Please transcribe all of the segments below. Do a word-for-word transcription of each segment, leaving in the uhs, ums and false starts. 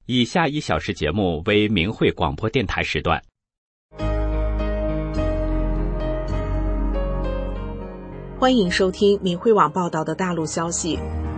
以下一小时节目为明慧广播电台时段。 欢迎收听明慧网报道的大陆消息。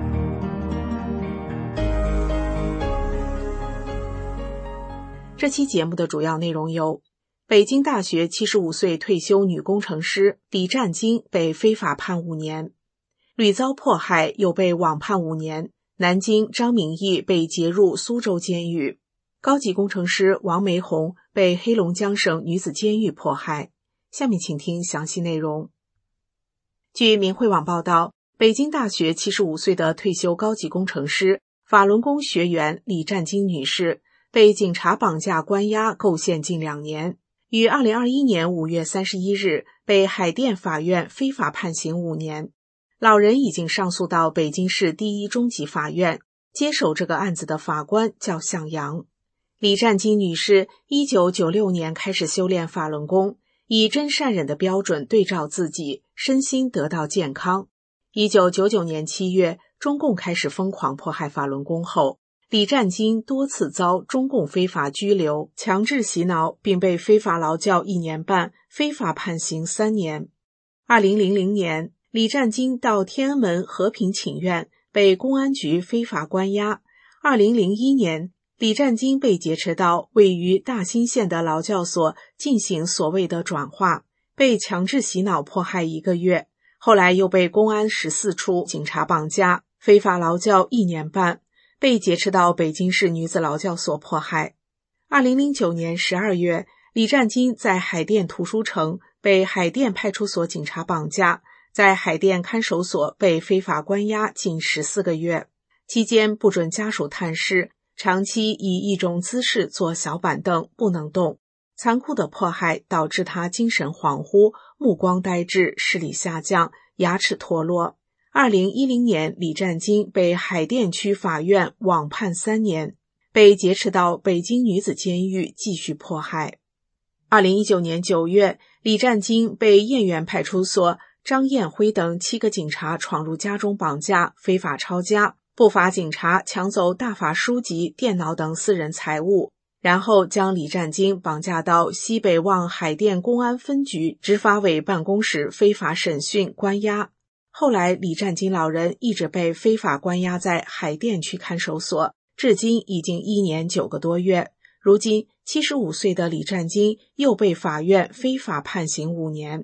这期节目的主要内容有：北京大学七十五岁退休女工程师李占金被非法判五年；屡遭迫害又被网判五年，南京张明义被劫入苏州监狱；高级工程师王梅红被黑龙江省女子监狱迫害。下面请听详细内容。据明慧网报道，北京大学七十五岁的退休高级工程师、法轮功学员李占金女士被警察绑架关押构陷近两年，于二零二一年五月三十一日被海淀法院非法判刑五年。老人已经上诉到北京市第一中级法院，接手这个案子的法官叫向阳。李占金女士一九九六年开始修炼法轮功，以真善忍的标准对照自己，身心得到健康。一九九九年七月，中共开始疯狂迫害法轮功后，李占金多次遭中共非法拘留、强制洗脑，并被非法劳教一年半，非法判刑三年。二零零零年，李占金到天安门和平请愿，被公安局非法关押。二零零一年，李占金被劫持到位于大兴县的劳教所进行所谓的转化，被强制洗脑迫害一个月，后来又被公安十四处警察绑架，非法劳教一年半，被劫持到北京市女子劳教所迫害。二零零九年十二月，李占金在海淀图书城被海淀派出所警察绑架，在海淀看守所被非法关押近十四个月，期间不准家属探视，长期以一种姿势坐小板凳不能动，残酷的迫害导致他精神恍惚、目光呆滞、视力下降、牙齿脱落。二零一零年，李占金被海淀区法院网判三年，被劫持到北京女子监狱继续迫害。二零一九年九月，李占金被燕园派出所张艳辉等七个警察闯入家中绑架，非法抄家。不法警察抢走大法书籍、电脑等私人财物，然后将李占金绑架到西北望海淀公安分局执法委办公室非法审讯关押。后来李占金老人一直被非法关押在海淀区看守所，至今已经一年九个多月。如今七十五岁的李占金又被法院非法判刑五年。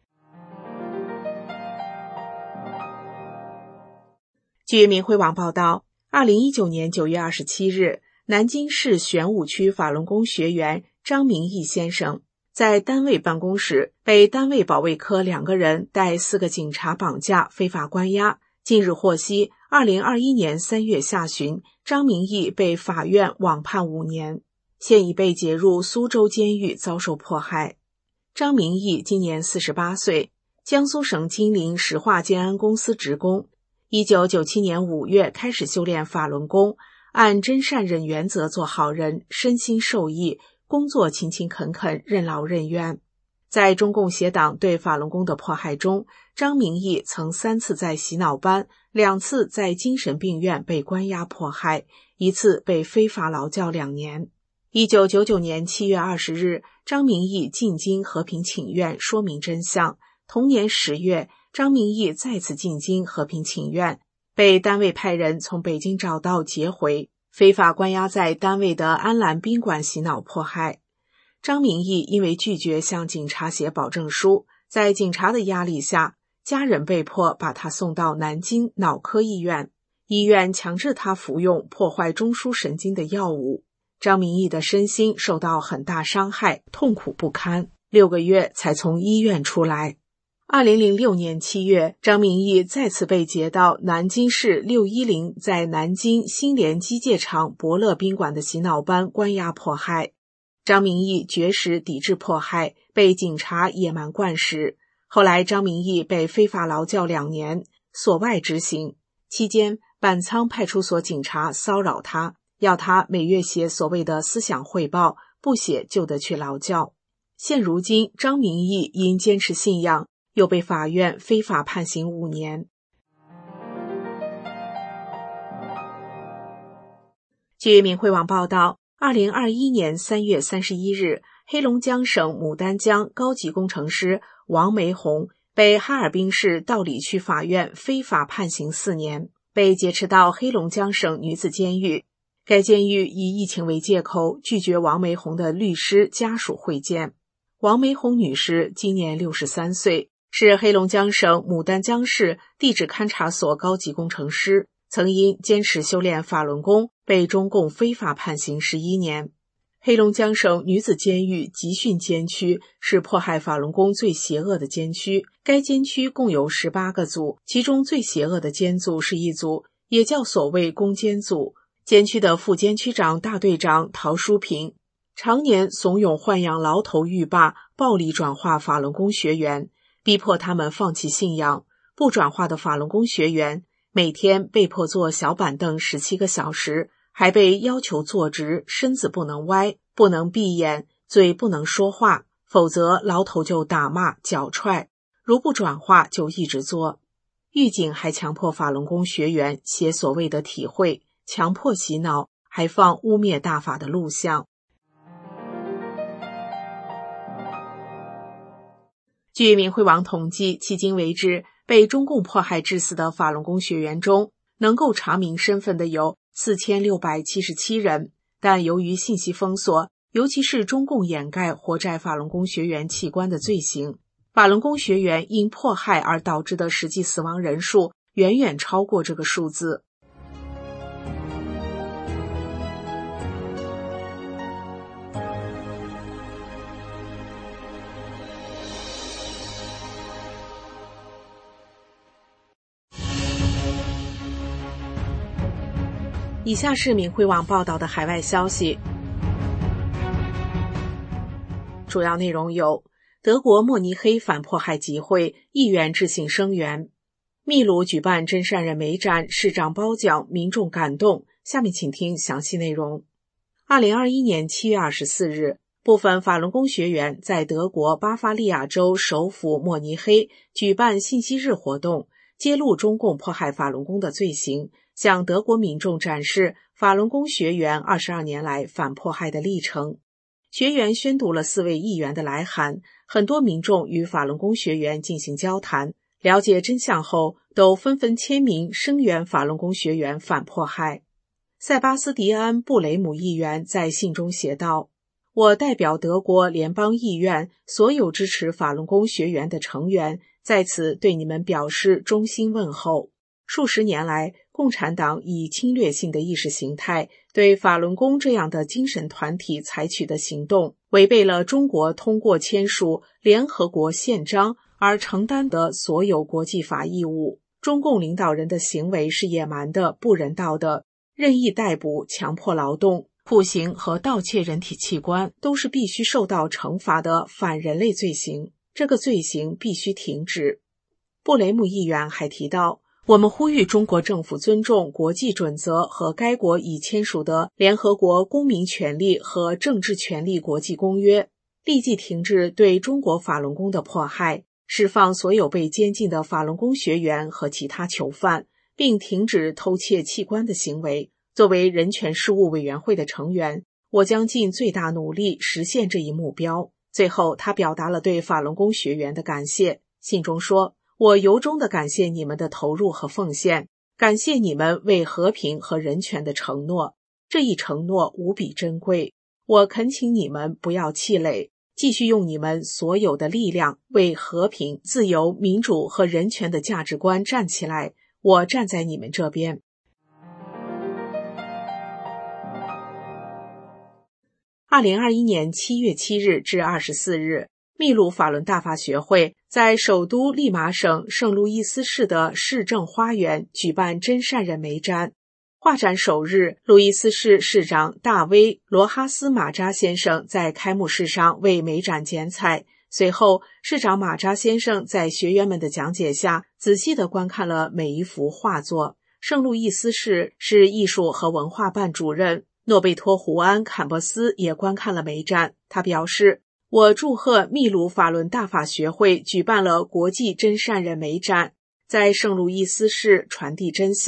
据明慧网报道，二零一九年九月二十七日，南京市玄武区法轮功学员张明义先生在单位办公室被单位保卫科两个人带四个警察绑架，非法关押。近日获悉，二零二一年三月下旬，张明义被法院网判五年，现已被劫入苏州监狱遭受迫害。张明义今年四十八岁，江苏省金陵石化建安公司职工。一九九七年五月开始修炼法轮功，按真善忍原则做好人，身心受益，工作勤勤恳恳，任劳任怨。在中共邪党对法轮功的迫害中，张明义曾三次在洗脑班，两次在精神病院被关押迫害，一次被非法劳教两年。一九九九年七月二十日，张明义进京和平请愿，说明真相。同年十月，张明义再次进京和平请愿，被单位派人从北京找到劫回，非法关押在单位的安澜宾馆洗脑迫害。张明义因为拒绝向警察写保证书，在警察的压力下，家人被迫把他送到南京脑科医院，医院强制他服用破坏中枢神经的药物。张明义的身心受到很大伤害，痛苦不堪，六个月才从医院出来。二零零六年七月，张明义再次被劫到南京市六一零在南京新联机械厂伯乐宾馆的洗脑班关押迫害。张明义绝食抵制迫害，被警察野蛮灌食。后来张明义被非法劳教两年，所外执行。期间，板仓派出所警察骚扰他，要他每月写所谓的思想汇报，不写就得去劳教。现如今，张明义因坚持信仰，又被法院非法判刑五年。 据明慧网报道，二零二一年三月三十一日，黑龙江省牡丹江高级工程师王梅红被哈尔滨市道里区法院非法判刑四年，被劫持到黑龙江省女子监狱。该监狱以疫情为借口，拒绝王梅红的律师家属会见。王梅红女士今年六十三岁，是黑龙江省牡丹江市地质勘察所高级工程师，曾因坚持修炼法轮功被中共非法判刑十一年。黑龙江省女子监狱集训监区是迫害法轮功最邪恶的监区，该监区共有十八个组，其中最邪恶的监组是一组，也叫所谓攻监组。监区的副监区长大队长陶淑平常年怂恿豢养牢头狱霸，暴力转化法轮功学员，逼迫他们放弃信仰。不转化的法轮功学员每天被迫坐小板凳十七个小时，还被要求坐直，身子不能歪，不能闭眼，嘴不能说话，否则牢头就打骂脚踹，如不转化就一直做。狱警还强迫法轮功学员写所谓的体会，强迫洗脑，还放污蔑大法的录像。据明慧网统计，迄今为止被中共迫害致死的法轮功学员中，能够查明身份的有四千六百七十七人，但由于信息封锁，尤其是中共掩盖活摘法轮功学员器官的罪行，法轮功学员因迫害而导致的实际死亡人数远远超过这个数字。以下是明慧网报道的海外消息，主要内容有：德国慕尼黑反迫害集会，议员致信声援；秘鲁举办真善忍美展，市长褒奖，民众感动。下面请听详细内容。二零二一年七月二十四日，部分法轮功学员在德国巴伐利亚州首府慕尼黑举办信息日活动，揭露中共迫害法轮功的罪行，向德国民众展示法轮功学员二十二年来反迫害的历程。学员宣读了四位议员的来函，很多民众与法轮功学员进行交谈，了解真相后都纷纷签名声援法轮功学员反迫害。塞巴斯迪安·布雷姆议员在信中写道：我代表德国联邦议院所有支持法轮功学员的成员，在此对你们表示衷心问候。数十年来，共产党以侵略性的意识形态对法轮功这样的精神团体采取的行动，违背了中国通过签署联合国宪章而承担的所有国际法义务。中共领导人的行为是野蛮的、不人道的，任意逮捕、强迫劳动、酷刑和盗窃人体器官都是必须受到惩罚的反人类罪行，这个罪行必须停止。布雷姆议员还提到，我们呼吁中国政府尊重国际准则和该国已签署的联合国公民权利和政治权利国际公约，立即停止对中国法轮功的迫害，释放所有被监禁的法轮功学员和其他囚犯，并停止偷窃器官的行为。作为人权事务委员会的成员，我将尽最大努力实现这一目标。最后，他表达了对法轮功学员的感谢。信中说，我由衷地感谢你们的投入和奉献，感谢你们为和平和人权的承诺，这一承诺无比珍贵。我恳请你们不要气馁，继续用你们所有的力量为和平、自由、民主和人权的价值观站起来。我站在你们这边。二零二一年七月七日至二十四日，秘鲁法轮大法学会在首都利马省圣路易斯市的市政花园举办真善忍美展。画展首日，路易斯市市长大威·罗哈斯马扎先生在开幕式上为美展剪彩。随后，市长马扎先生在学员们的讲解下，仔细地观看了每一幅画作。圣路易斯市市艺术和文化办主任诺贝托·胡安·坎伯斯也观看了美展。他表示，我祝贺秘鲁法轮大法学会举办了国际真善忍美展，在圣路易斯市传递真相，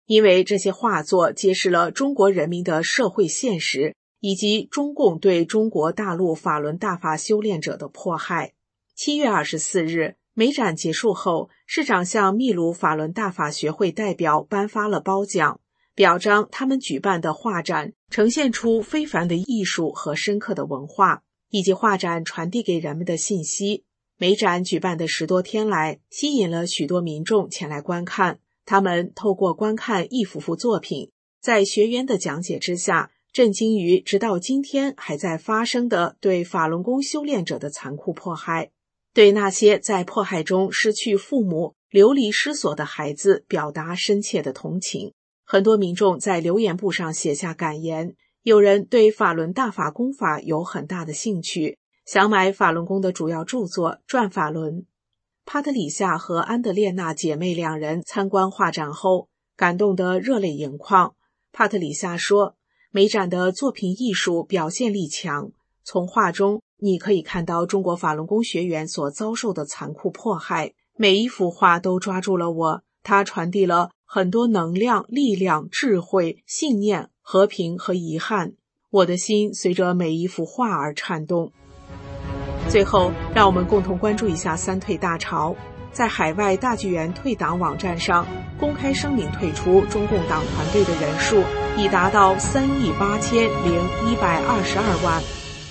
因为这些画作揭示了中国人民的社会现实，以及中共对中国大陆法轮大法修炼者的迫害。七月二十四日，美展结束后，市长向秘鲁法轮大法学会代表颁发了褒奖，表彰他们举办的画展呈现出非凡的艺术和深刻的文化，以及画展传递给人们的信息。美展举办的十多天来，吸引了许多民众前来观看。他们透过观看一幅幅作品，在学员的讲解之下，震惊于直到今天还在发生的对法轮功修炼者的残酷迫害，对那些在迫害中失去父母、流离失所的孩子表达深切的同情。很多民众在留言簿上写下感言，有人对法轮大法功法有很大的兴趣，想买法轮功的主要著作《转法轮》。帕特里夏和安德烈娜姐妹两人参观画展后，感动得热泪盈眶。帕特里夏说，美展的作品艺术表现力强，从画中你可以看到中国法轮功学员所遭受的残酷迫害，每一幅画都抓住了我，它传递了很多能量、力量、智慧、信念、和平和遗憾，我的心随着每一幅画而颤动。最后，让我们共同关注一下三退大潮。在海外大剧院退党网站上公开声明退出中共党团队的人数已达到三亿八千零一百二十二万。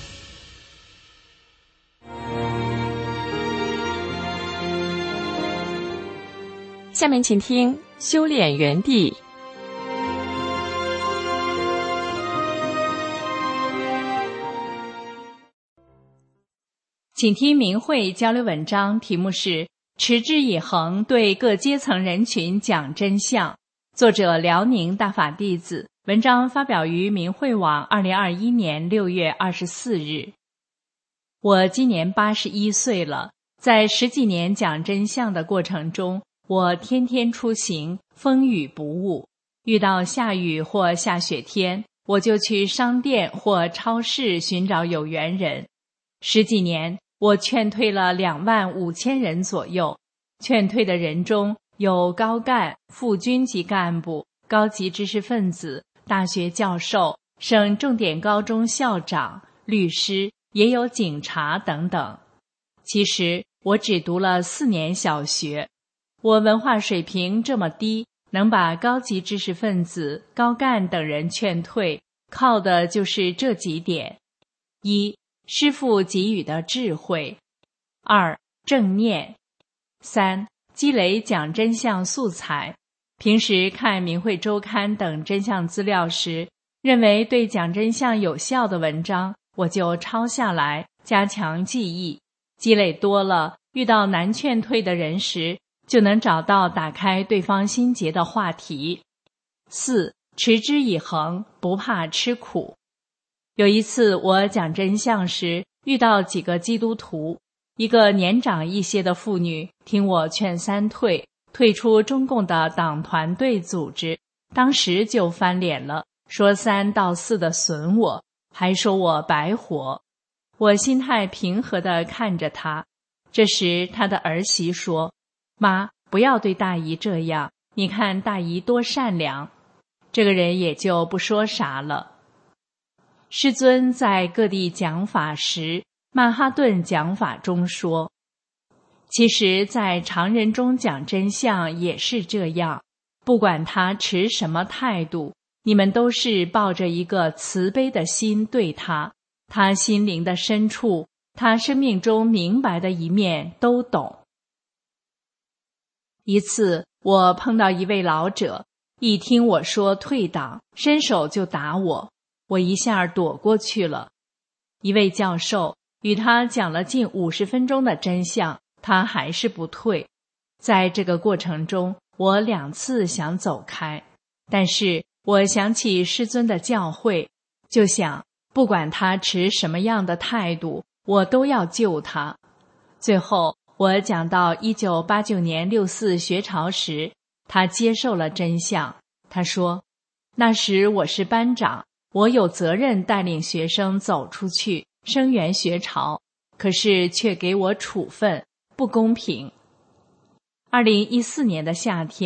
下面请听修炼园地。请听明慧交流文章，题目是持之以恒对各阶层人群讲真相，作者辽宁大法弟子，文章发表于明慧网二零二一年六月二十四日。我今年八十一岁了，在十几年讲真相的过程中，我天天出行，风雨不误，遇到下雨或下雪天，我就去商店或超市寻找有缘人。十几年，我劝退了两万五千人左右，劝退的人中有高干、副军级干部、高级知识分子、大学教授、省重点高中校长、律师，也有警察等等。其实我只读了四年小学，我文化水平这么低，能把高级知识分子、高干等人劝退，靠的就是这几点：一、师父给予的智慧；二、正念；三、积累讲真相素材。平时看明慧周刊等真相资料时，认为对讲真相有效的文章，我就抄下来，加强记忆。积累多了，遇到难劝退的人时，就能找到打开对方心结的话题。四、持之以恒，不怕吃苦。有一次我讲真相时，遇到几个基督徒，一个年长一些的妇女听我劝三退，退出中共的党团队组织，当时就翻脸了，说三到四的损我，还说我白活。我心态平和地看着他。这时他的儿媳说，妈，不要对大姨这样，你看大姨多善良。这个人也就不说啥了。师尊在各地讲法时，曼哈顿讲法中说，其实在常人中讲真相也是这样，不管他持什么态度，你们都是抱着一个慈悲的心对他，他心灵的深处，他生命中明白的一面都懂。一次我碰到一位老者，一听我说退党，伸手就打我，我一下躲过去了。一位教授与他讲了近五十分钟的真相，他还是不退。在这个过程中，我两次想走开，但是我想起师尊的教诲，就想不管他持什么样的态度，我都要救他。最后我讲到一九八九年六四学潮时，他接受了真相。他说，那时我是班长，我有责任带领学生走出去，声援学潮，可是却给我处分，不公平。二零一四年的夏天，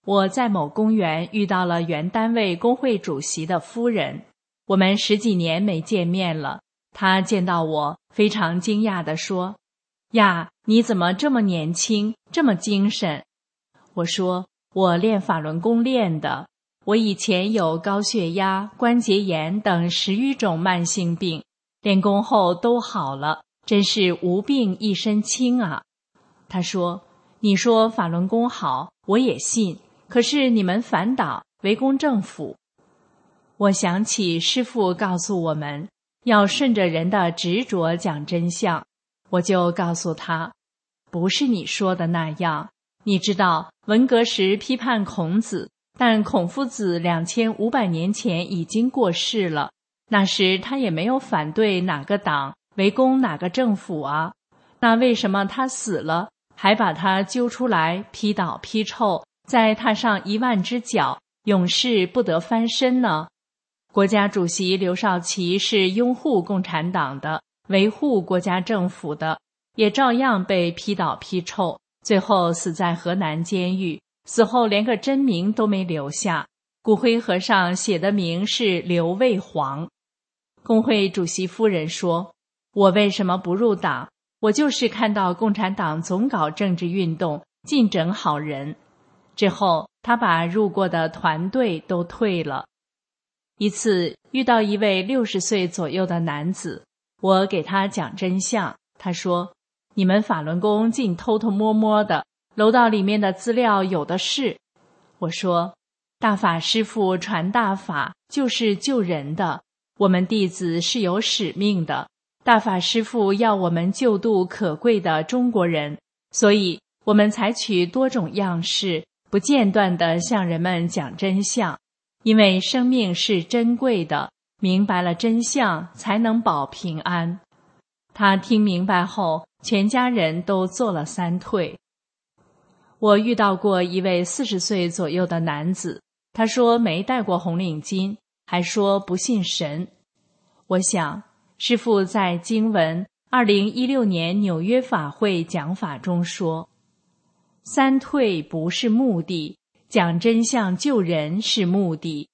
我在某公园遇到了原单位工会主席的夫人，我们十几年没见面了。她见到我，非常惊讶地说：“呀，你怎么这么年轻，这么精神？”我说：“我练法轮功练的，我以前有高血压、关节炎等十余种慢性病，练功后都好了，真是无病一身轻啊。”她说：“你说法轮功好，我也信。可是你们反党，围攻政府。”我想起师父告诉我们，要顺着人的执着讲真相，我就告诉他，不是你说的那样。你知道，文革时批判孔子，但孔夫子两千五百年前已经过世了，那时他也没有反对哪个党，围攻哪个政府啊。那为什么他死了，还把他揪出来批倒批臭，再踏上一万只脚，永世不得翻身呢？国家主席刘少奇是拥护共产党的，维护国家政府的，也照样被批倒批臭，最后死在河南监狱，死后连个真名都没留下，骨灰盒上写的名是刘卫煌。工会主席夫人说，我为什么不入党？我就是看到共产党总搞政治运动，尽整好人。之后他把入过的团队都退了。一次遇到一位六十岁左右的男子，我给他讲真相，他说，你们法轮功净偷偷摸摸的，楼道里面的资料有的是。我说，大法师父传大法就是救人的，我们弟子是有使命的，大法师父要我们救度可贵的中国人，所以我们采取多种样式，不间断地向人们讲真相，因为生命是珍贵的，明白了真相才能保平安。他听明白后，全家人都做了三退。我遇到过一位四十岁左右的男子，他说没戴过红领巾，还说不信神。我想，师父在经文二零一六年纽约法会讲法中说，三退不是目的，讲真相救人是目的。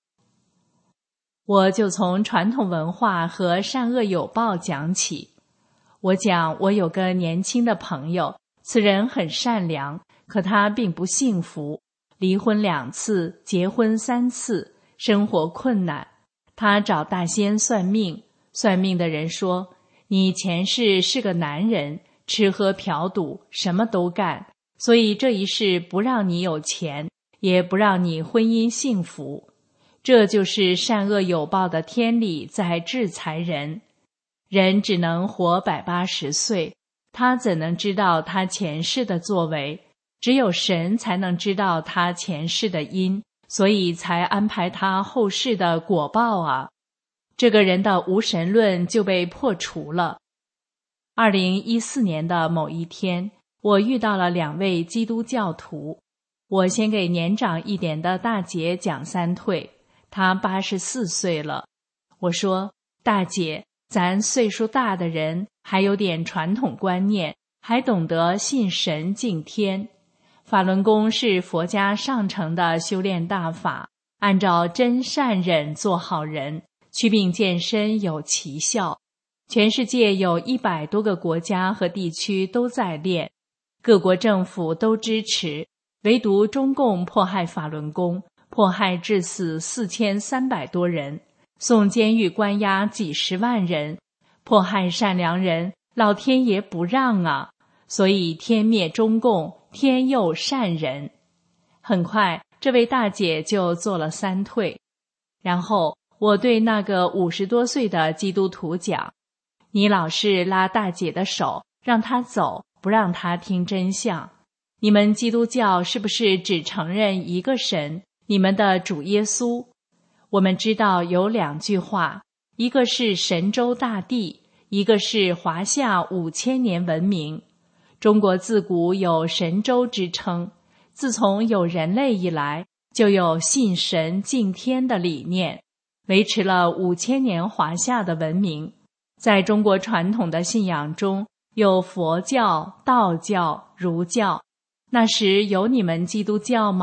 我就从传统文化和善恶有报讲起。我讲我有个年轻的朋友，此人很善良，可他并不幸福，离婚两次，结婚三次，生活困难。他找大仙算命，算命的人说，你前世是个男人，吃喝嫖赌什么都干，所以这一世不让你有钱，也不让你婚姻幸福。这就是善恶有报的天理在制裁人。人只能活百八十岁，他怎能知道他前世的作为？只有神才能知道他前世的因，所以才安排他后世的果报啊。这个人的无神论就被破除了。二零一四年的某一天，我遇到了两位基督教徒。我先给年长一点的大姐讲三退，她八十四岁了。我说，大姐，咱岁数大的人还有点传统观念，还懂得信神敬天。法轮功是佛家上乘的修炼大法，按照真善忍做好人，祛病健身有奇效。全世界有一百多个国家和地区都在练，各国政府都支持，唯独中共迫害法轮功，迫害致死四千三百多人，送监狱关押几十万人，迫害善良人，老天爷不让啊！所以天灭中共，天佑善人。很快，这位大姐就做了三退。然后我对那个五十多岁的基督徒讲，你老是拉大姐的手，让她走，不让她听真相。你们基督教是不是只承认一个神，你们的主耶稣？我们知道有两句话，一个是神州大地，一个是华夏五千年文明。中国自古有神州之称，自从有人类以来，就有信神敬天的理念，维持了五千年华夏的文明。在中国传统的信仰中，有佛教、道教、儒教。那时有你们基督教吗？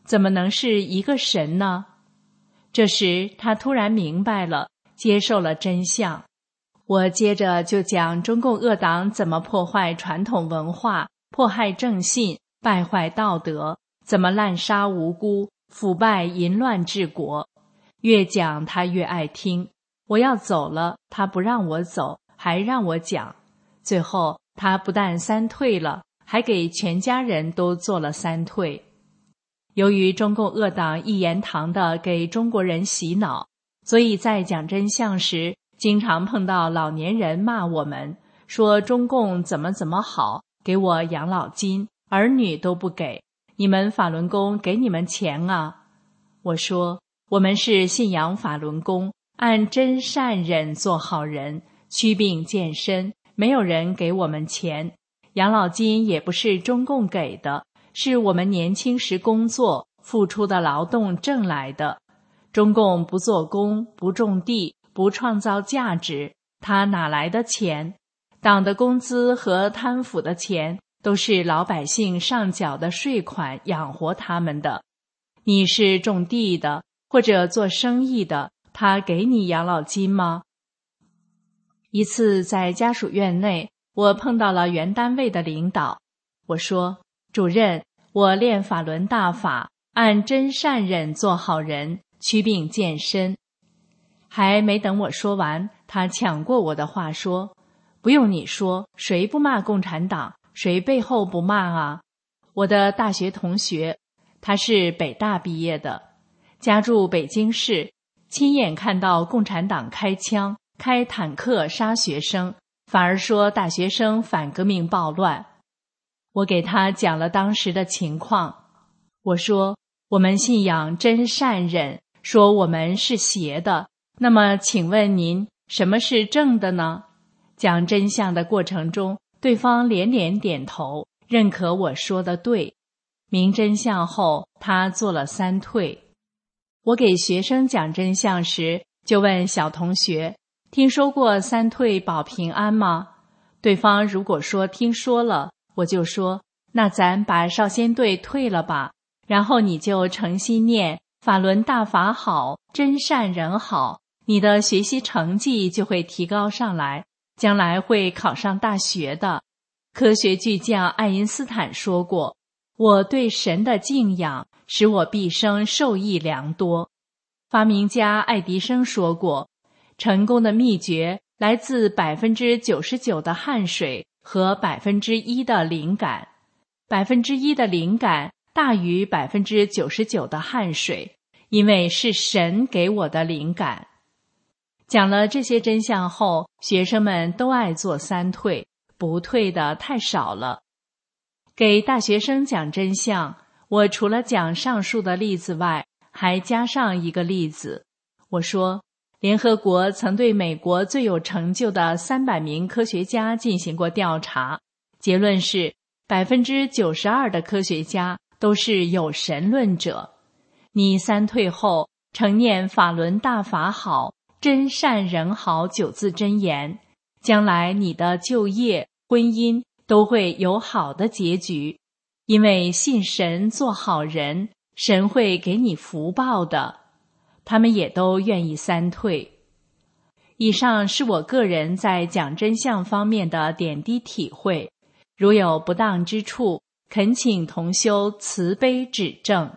怎么能是一个神呢？这时他突然明白了，接受了真相。我接着就讲中共恶党怎么破坏传统文化，迫害正信，败坏道德，怎么滥杀无辜，腐败淫乱治国。越讲他越爱听，我要走了，他不让我走，还让我讲。最后他不但三退了，还给全家人都做了三退。由于中共恶党一言堂地给中国人洗脑，所以在讲真相时，经常碰到老年人骂我们，说中共怎么怎么好，给我养老金，儿女都不给，你们法轮功给你们钱啊。我说，我们是信仰法轮功，按真善忍做好人，祛病健身，没有人给我们钱，养老金也不是中共给的，是我们年轻时工作付出的劳动挣来的。中共不做工，不种地，不创造价值，他哪来的钱？党的工资和贪腐的钱都是老百姓上缴的税款养活他们的。你是种地的或者做生意的，他给你养老金吗？一次在家属院内，我碰到了原单位的领导，我说，主任，我练法轮大法，按真善忍做好人，祛病健身。还没等我说完，他抢过我的话说，不用你说，谁不骂共产党，谁背后不骂啊？我的大学同学，他是北大毕业的，家住北京市，亲眼看到共产党开枪开坦克杀学生，反而说大学生反革命暴乱。我给他讲了当时的情况，我说，我们信仰真善忍，说我们是邪的，那么请问您，什么是正的呢？讲真相的过程中，对方连连点头，认可我说的对。明真相后，他做了三退。我给学生讲真相时，就问小同学，听说过三退保平安吗？对方如果说听说了，我就说，那咱把少先队退了吧，然后你就诚心念法轮大法好，真善人好，你的学习成绩就会提高上来，将来会考上大学的。科学巨匠爱因斯坦说过，我对神的敬仰使我毕生受益良多。发明家爱迪生说过，成功的秘诀来自百分之九十九的汗水和百分之一的灵感，百分之一的灵感大于百分之九十九的汗水，因为是神给我的灵感。讲了这些真相后，学生们都爱做三退，不退的太少了。给大学生讲真相，我除了讲上述的例子外，还加上一个例子。我说，联合国曾对美国最有成就的三百名科学家进行过调查，结论是 百分之九十二 的科学家都是有神论者。你三退后，承念法轮大法好，真善人好九字真言，将来你的就业、婚姻都会有好的结局，因为信神做好人，神会给你福报的。他们也都愿意三退。以上是我个人在讲真相方面的点滴体会，如有不当之处，恳请同修慈悲指正。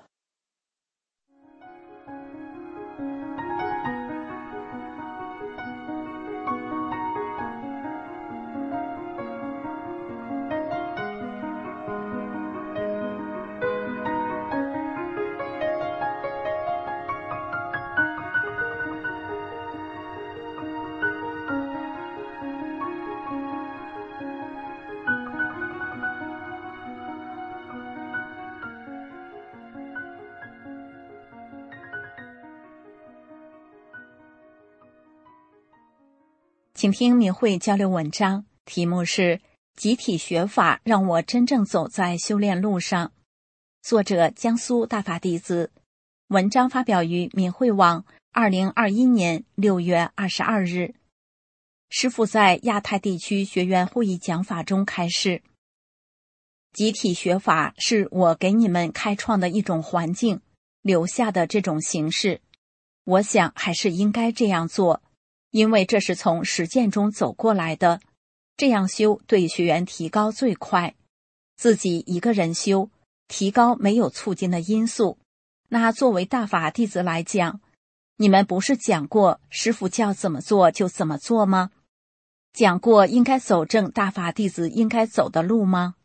请听明慧交流文章，题目是集体学法让我真正走在修炼路上，作者江苏大法弟子，文章发表于明慧网二零二一年六月二十二日。师父在亚太地区学员会议讲法中开示， 集体学法是我给你们开创的一种环境，留下的这种形式。我想还是应该这样做，因为这是从实践中走过来的。这样修对学员提高最快。自己一个人修，提高没有促进的因素。那作为大法弟子来讲，你们不是讲过师父叫怎么做就怎么做吗？讲过应该走正大法弟子应该走的路吗？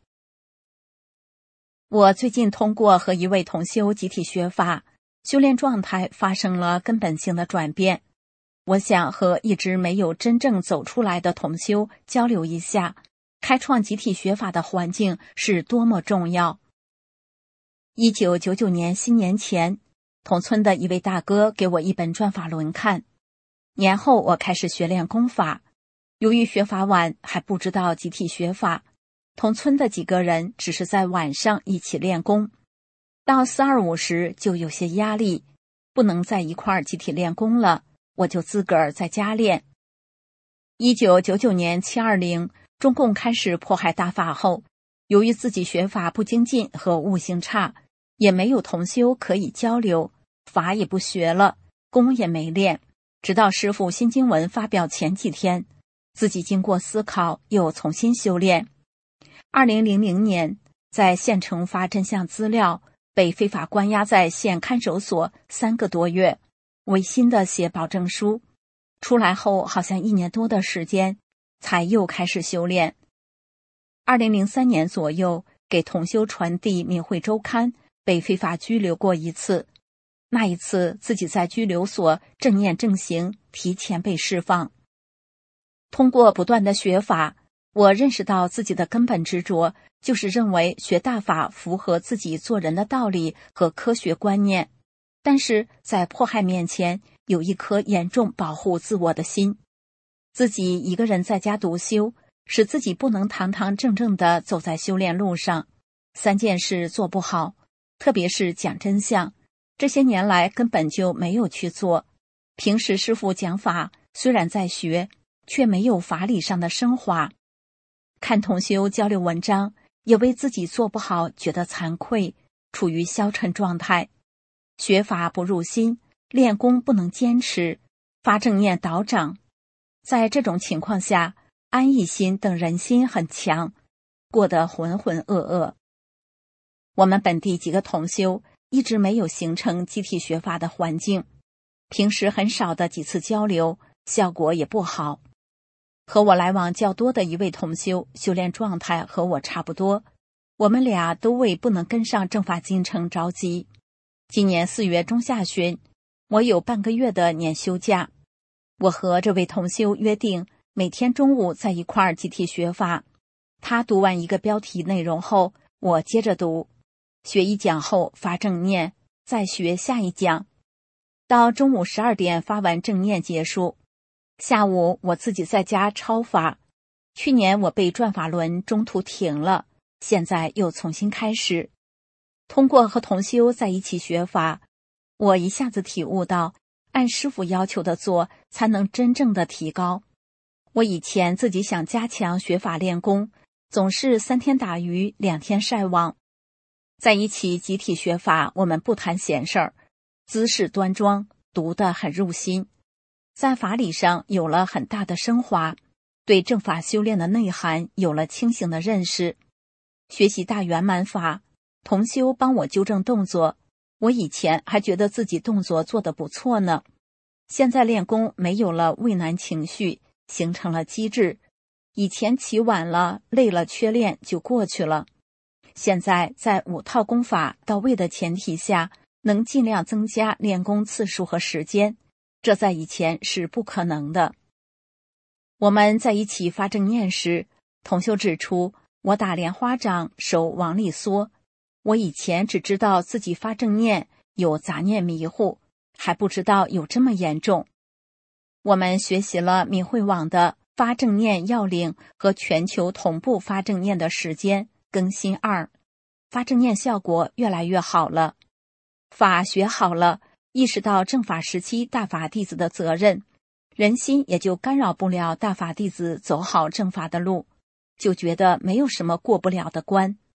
我最近通过和一位同修集体学法，修炼状态发生了根本性的转变。我想和一直没有真正走出来的同修交流一下，开创集体学法的环境是多么重要。一九九九年新年前，同村的一位大哥给我一本转法轮看。年后我开始学练功法，由于学法晚，还不知道集体学法，同村的几个人只是在晚上一起练功。到四二五时就有些压力，不能在一块儿集体练功了，我就自个儿在家练。一九九九年七二零，中共开始迫害大法后，由于自己学法不精进和悟性差，也没有同修可以交流，法也不学了，功也没练。直到师父新经文发表前几天，自己经过思考又重新修炼。二零零零年在县城发真相资料，被非法关押在县看守所三个多月，违心的写保证书。出来后好像一年多的时间，才又开始修炼。二零零三年左右，给同修传递明慧周刊，被非法拘留过一次。那一次自己在拘留所正念正行，提前被释放。通过不断的学法，我认识到自己的根本执着就是认为学大法符合自己做人的道理和科学观念，但是在迫害面前有一颗严重保护自我的心。自己一个人在家独修，使自己不能堂堂正正地走在修炼路上。三件事做不好，特别是讲真相，这些年来根本就没有去做。平时师父讲法，虽然在学，却没有法理上的升华。看同修交流文章，也为自己做不好觉得惭愧，处于消沉状态。学法不入心，练功不能坚持，发正念倒长。在这种情况下，安逸心等人心很强，过得浑浑噩噩。我们本地几个同修一直没有形成集体学法的环境，平时很少的几次交流，效果也不好。和我来往较多的一位同修，修炼状态和我差不多，我们俩都为不能跟上正法进程着急。今年四月中下旬，我有半个月的年休假，我和这位同修约定每天中午在一块儿集体学法。他读完一个标题内容后，我接着读，学一讲后发正念，再学下一讲，到中午十二点发完正念结束。下午我自己在家抄法。去年我被转法轮中途停了，现在又重新开始。通过和同修在一起学法，我一下子体悟到，按师父要求的做，才能真正的提高。我以前自己想加强学法练功，总是三天打鱼两天晒网。在一起集体学法，我们不谈闲事儿，姿势端庄，读得很入心，在法理上有了很大的升华，对正法修炼的内涵有了清醒的认识。学习大圆满法，同修帮我纠正动作，我以前还觉得自己动作做得不错呢。现在练功没有了畏难情绪，形成了机制。以前起晚了，累了缺练就过去了。现在在五套功法到位的前提下，能尽量增加练功次数和时间，这在以前是不可能的。我们在一起发正念时，同修指出我打莲花掌手往里缩，我以前只知道自己发正念有杂念迷糊，还不知道有这么严重。我们学习了明慧网的发正念要领和全球同步发正念的时间更新二，发正念效果越来越好了。法学好了，意识到正法时期大法弟子的责任，人心也就干扰不了大法弟子走好正法的路，就觉得没有什么过不了的关。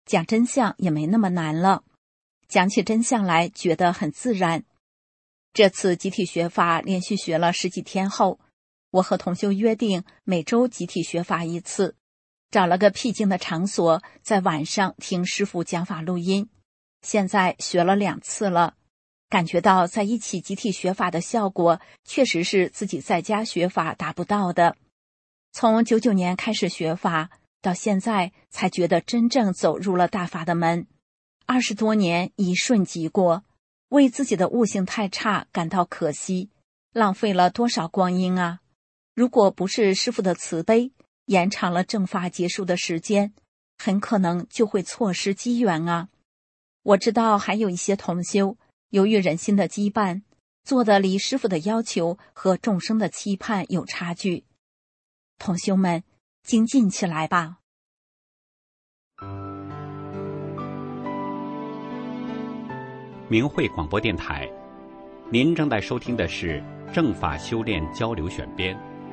讲真相也没那么难了，讲起真相来觉得很自然。这次集体学法连续学了十几天后，我和同修约定每周集体学法一次，找了个僻静的场所，在晚上听师父讲法录音。现在学了两次了，感觉到在一起集体学法的效果确实是自己在家学法达不到的。从九九年开始学法，到现在才觉得真正走入了大法的门。二十多年一瞬即过，为自己的悟性太差感到可惜，浪费了多少光阴啊！如果不是师父的慈悲，延长了正法结束的时间，很可能就会错失机缘啊！我知道还有一些同修，由于人心的羁绊，做的离师父的要求和众生的期盼有差距。同修们，精进起来吧！ 明慧广播电台，您正在收听的是正法修炼交流选编。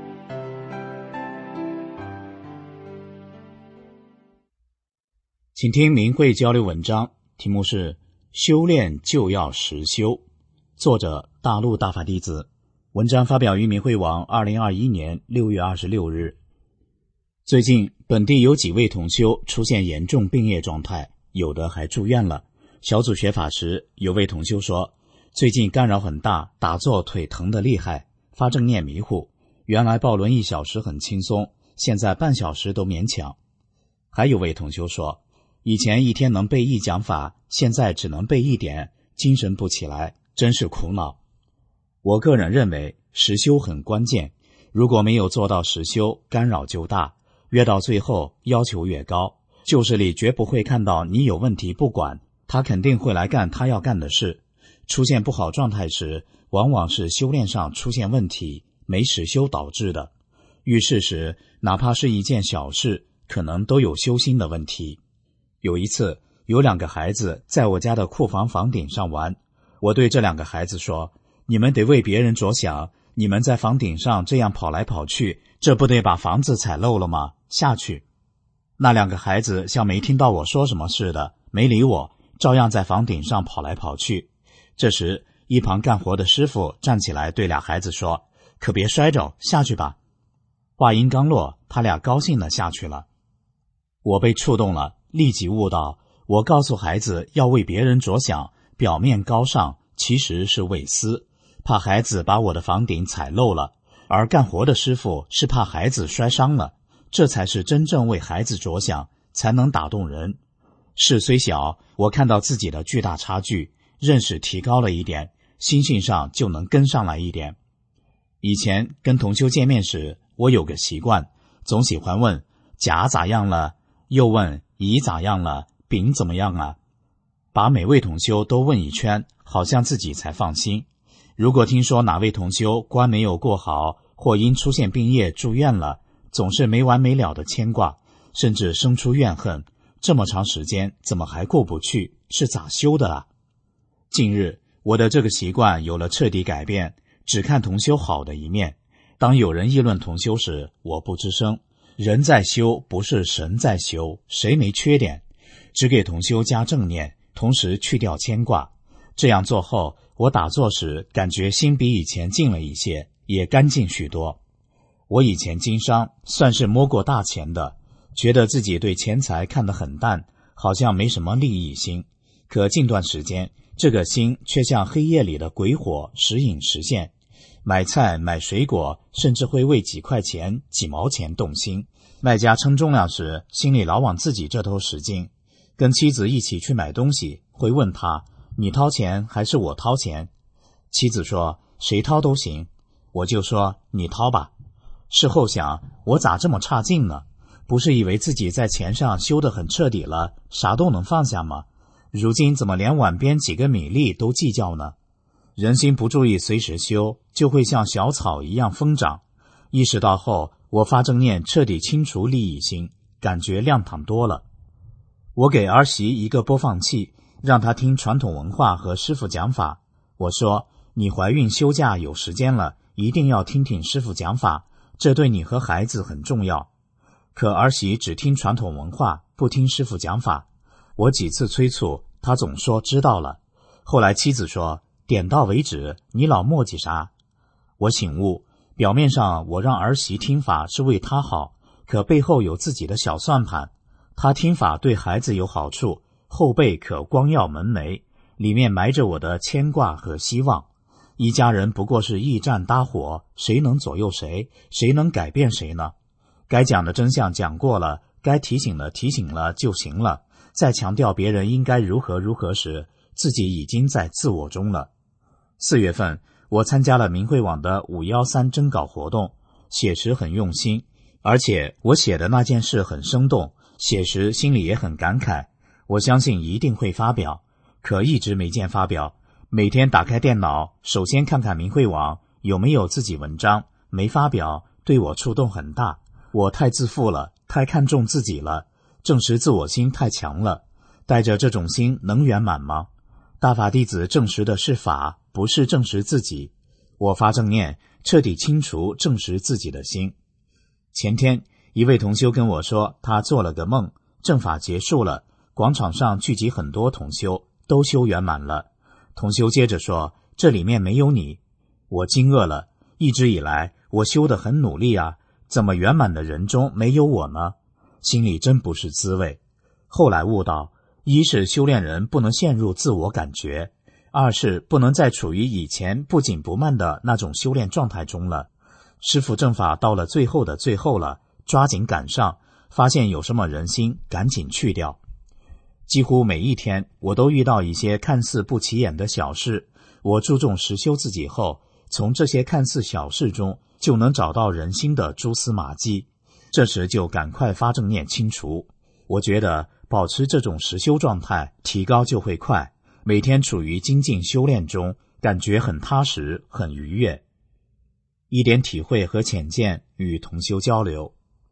请听明慧交流文章，题目是修炼就要实修，作者大陆大法弟子，文章发表于明慧网二零二一年六月二十六日。最近本地有几位同修出现严重病业状态，有的还住院了。小组学法时，有位同修说，最近干扰很大，打坐腿疼得厉害，发正念迷糊，原来抱轮一小时很轻松，现在半小时都勉强。还有位同修说，以前一天能背一讲法，现在只能背一点，精神不起来，真是苦恼。我个人认为实修很关键，如果没有做到实修，干扰就大，越到最后要求越高，旧势力绝不会看到你有问题不管，他肯定会来干他要干的事。出现不好状态时，往往是修炼上出现问题，没实修导致的。遇事时，哪怕是一件小事，可能都有修心的问题。有一次，有两个孩子在我家的库房房顶上玩，我对这两个孩子说，你们得为别人着想，你们在房顶上这样跑来跑去，这不得把房子踩漏了吗？下去。那两个孩子像没听到我说什么似的，没理我，照样在房顶上跑来跑去。这时，一旁干活的师傅站起来对俩孩子说，可别摔着，下去吧。话音刚落，他俩高兴地下去了。我被触动了，立即悟到，我告诉孩子要为别人着想，表面高尚，其实是伪私，怕孩子把我的房顶踩漏了，而干活的师傅是怕孩子摔伤了，这才是真正为孩子着想，才能打动人。事虽小，我看到自己的巨大差距，认识提高了一点，心性上就能跟上来一点。以前跟同修见面时，我有个习惯，总喜欢问甲咋样了，又问乙咋样了，丙怎么样啊？把每位同修都问一圈，好像自己才放心。如果听说哪位同修关没有过好，或因出现病业住院了，总是没完没了的牵挂，甚至生出怨恨，这么长时间怎么还过不去，是咋修的啊？近日我的这个习惯有了彻底改变，只看同修好的一面。当有人议论同修时，我不吱声。人在修，不是神在修，谁没缺点？只给同修加正念，同时去掉牵挂。这样做后，我打坐时感觉心比以前静了一些，也干净许多。我以前经商，算是摸过大钱的，觉得自己对钱财看得很淡，好像没什么利益心。可近段时间，这个心却像黑夜里的鬼火，时隐时现。买菜买水果，甚至会为几块钱几毛钱动心。卖家称重量时，心里老往自己这头使劲。跟妻子一起去买东西，会问他，你掏钱还是我掏钱？妻子说谁掏都行，我就说你掏吧。事后想，我咋这么差劲呢？不是以为自己在钱上修得很彻底了，啥都能放下吗？如今怎么连碗边几个米粒都计较呢？人心不注意随时修，就会像小草一样疯长。意识到后，我发正念彻底清除利益心，感觉亮堂多了。我给儿媳一个播放器，让她听传统文化和师父讲法。我说，你怀孕休假有时间了，一定要听听师父讲法，这对你和孩子很重要。可儿媳只听传统文化，不听师父讲法。 我几次催促，他总说知道了。后来妻子说，点到为止，你老磨叽啥？我醒悟，表面上我让儿媳听法是为她好，可背后有自己的小算盘。她听法对孩子有好处，后辈可光耀门楣，里面埋着我的牵挂和希望。一家人不过是驿站搭伙，谁能左右谁？谁能改变谁呢？该讲的真相讲过了，该提醒的提醒了就行了。再强调别人应该如何如何时，自己已经在自我中了。四月份，我参加了明慧网的五一三征稿活动，写时很用心，而且我写的那件事很生动，写时心里也很感慨。我相信一定会发表，可一直没见发表。每天打开电脑，首先看看明慧网有没有自己文章，没发表，对我触动很大。我太自负了，太看重自己了，证实自我心太强了。带着这种心能圆满吗？大法弟子证实的是法，不是证实自己。我发正念，彻底清除证实自己的心。前天，一位同修跟我说，他做了个梦，正法结束了，广场上聚集很多同修，都修圆满了。同修接着说，这里面没有你。我惊愕了，一直以来我修得很努力啊，怎么圆满的人中没有我呢？心里真不是滋味。后来悟到，一是修炼人不能陷入自我感觉，二是不能再处于以前不紧不慢的那种修炼状态中了。师父正法到了最后的最后了，抓紧赶上，发现有什么人心赶紧去掉。几乎每一天我都遇到一些看似不起眼的小事，我注重实修自己后，从这些看似小事中就能找到人心的蛛丝马迹，这时就赶快发正念清除。我觉得保持这种实修状态，提高就会快，每天处于精进修炼中，感觉很踏实，很愉悦。一点体会和浅见与同修交流。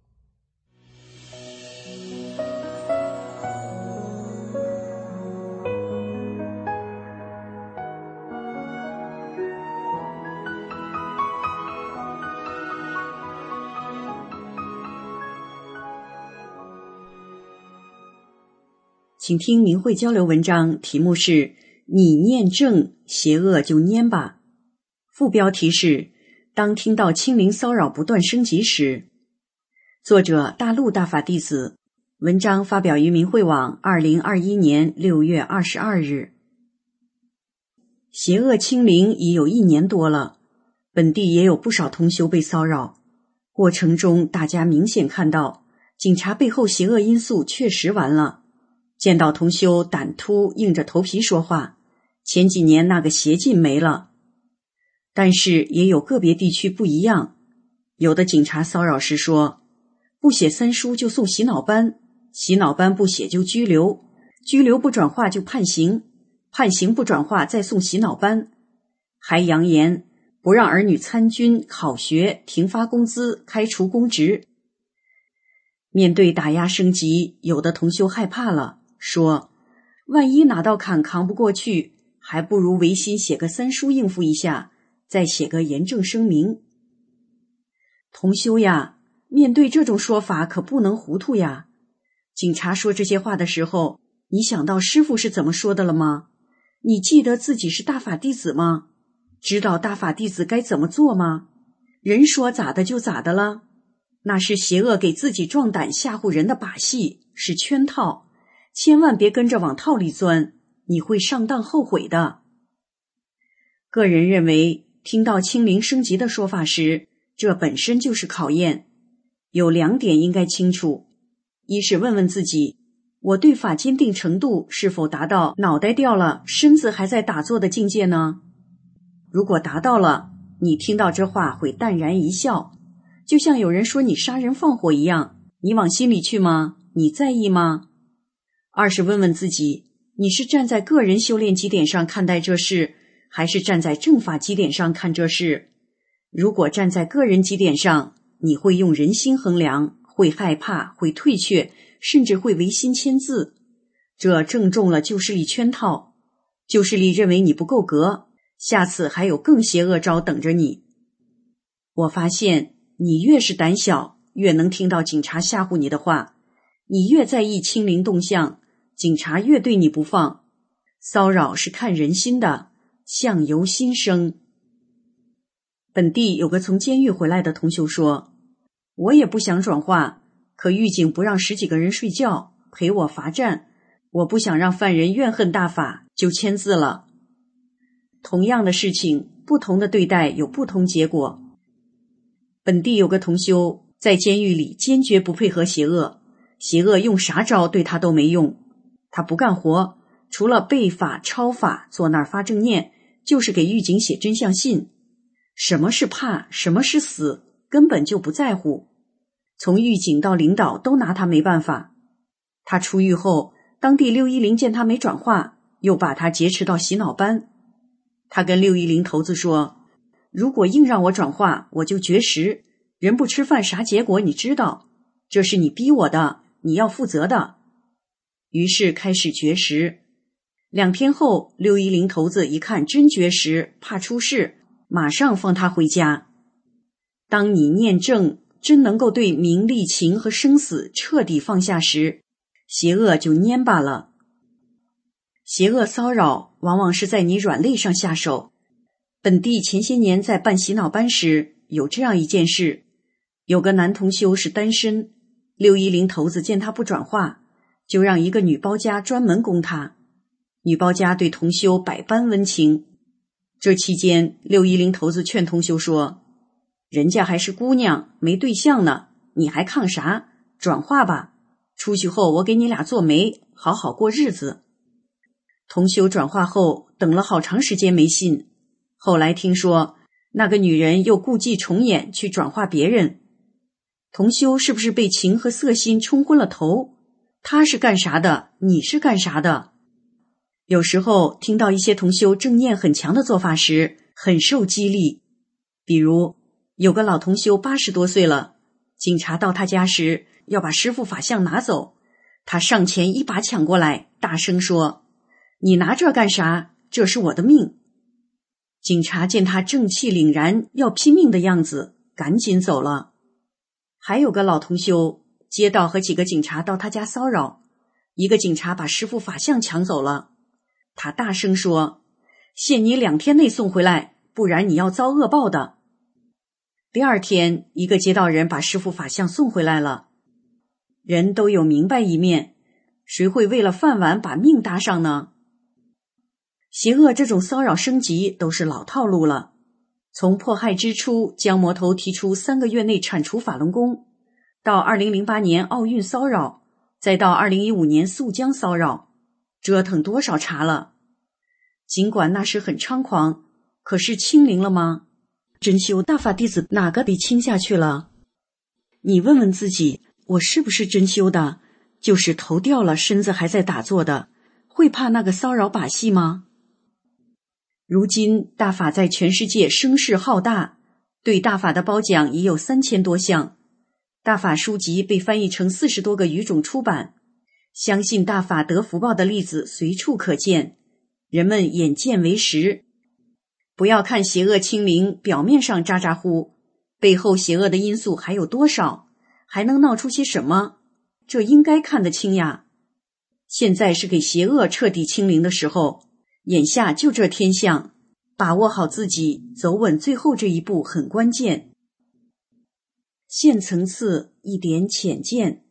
请听明慧交流文章，题目是你念正，邪恶就蔫吧。副标题是当听到清灵骚扰不断升级时。作者大陆大法弟子，文章发表于明慧网二零二一年六月二十二日。邪恶清灵已有一年多了，本地也有不少同修被骚扰，过程中大家明显看到警察背后邪恶因素确实完了。见到同修胆突硬着头皮说话，前几年那个邪劲没了。但是也有个别地区不一样，有的警察骚扰时说，不写三书就送洗脑班，洗脑班不写就拘留，拘留不转化就判刑，判刑不转化再送洗脑班，还扬言不让儿女参军、考学、停发工资、开除公职。面对打压升级，有的同修害怕了，说万一拿到坎扛不过去，还不如违心写个三书应付一下，再写个严正声明。同修呀，面对这种说法可不能糊涂呀。警察说这些话的时候，你想到师父是怎么说的了吗？你记得自己是大法弟子吗？知道大法弟子该怎么做吗？人说咋的就咋的了，那是邪恶给自己壮胆吓唬人的把戏，是圈套，千万别跟着往套里钻，你会上当后悔的。个人认为，听到清灵升级的说法时，这本身就是考验。有两点应该清楚，一是问问自己，我对法坚定程度是否达到脑袋掉了，身子还在打坐的境界呢？如果达到了，你听到这话会淡然一笑，就像有人说你杀人放火一样，你往心里去吗？你在意吗？二是问问自己，你是站在个人修炼基点上看待这事，还是站在正法基点上看这事？如果站在个人基点上，你会用人心衡量，会害怕，会退却，甚至会违心签字。这正中了旧势力圈套，旧势力认为你不够格，下次还有更邪恶招等着你。我发现你越是胆小，越能听到警察吓唬你的话，你越在意清零动向， 警察越对你不放。骚扰是看人心的，相由心生。本地有个从监狱回来的同修说，我也不想转化，可狱警不让十几个人睡觉，陪我罚站，我不想让犯人怨恨大法，就签字了。同样的事情，不同的对待有不同结果。本地有个同修在监狱里坚决不配合邪恶，邪恶用啥招对他都没用，他不干活，除了背法抄法坐那儿发正念，就是给狱警写真相信。什么是怕，什么是死，根本就不在乎。从狱警到领导都拿他没办法。他出狱后，当地六一零见他没转化，又把他劫持到洗脑班。他跟六一零头子说，如果硬让我转化，我就绝食，人不吃饭啥结果你知道，这是你逼我的，你要负责的。于是开始绝食。两天后，六一零头子一看真绝食，怕出事，马上放他回家。当你念正，真能够对名利情和生死彻底放下时，邪恶就蔫巴了。邪恶骚扰往往是在你软肋上下手。本地前些年在办洗脑班时，有这样一件事，有个男同修是单身，六一零头子见他不转化，就让一个女包家专门供他。女包家对同修百般温情。这期间，六一零头子劝同修说，人家还是姑娘，没对象呢，你还抗啥？转化吧，出去后我给你俩做媒，好好过日子。同修转化后，等了好长时间没信，后来听说那个女人又故伎重演去转化别人。同修是不是被情和色心冲昏了头？他是干啥的？你是干啥的？有时候听到一些同修正念很强的做法时，很受激励。比如有个老同修八十多岁了，警察到他家时要把师父法相拿走，他上前一把抢过来，大声说，你拿这干啥？这是我的命。警察见他正气凛然，要拼命的样子，赶紧走了。还有个老同修，街道和几个警察到他家骚扰，一个警察把师父法相抢走了，他大声说，限你两天内送回来，不然你要遭恶报的。第二天，一个街道人把师父法相送回来了。人都有明白一面，谁会为了饭碗把命搭上呢？邪恶这种骚扰升级都是老套路了。从迫害之初，江魔头提出三个月内铲除法轮功，到二零零八年奥运骚扰，再到二零一五年肃江骚扰，折腾多少茬了。尽管那时很猖狂，可是清零了吗？真修大法弟子哪个被清下去了？你问问自己，我是不是真修的？就是头掉了，身子还在打坐的，会怕那个骚扰把戏吗？如今大法在全世界声势浩大，对大法的褒奖已有三千多项，大法书籍被翻译成四十多个语种出版，相信大法得福报的例子随处可见，人们眼见为实。不要看邪恶清零，表面上咋咋呼，背后邪恶的因素还有多少？还能闹出些什么？这应该看得清呀。现在是给邪恶彻底清零的时候，眼下就这天象，把握好自己，走稳最后这一步很关键。现层次，一点浅见。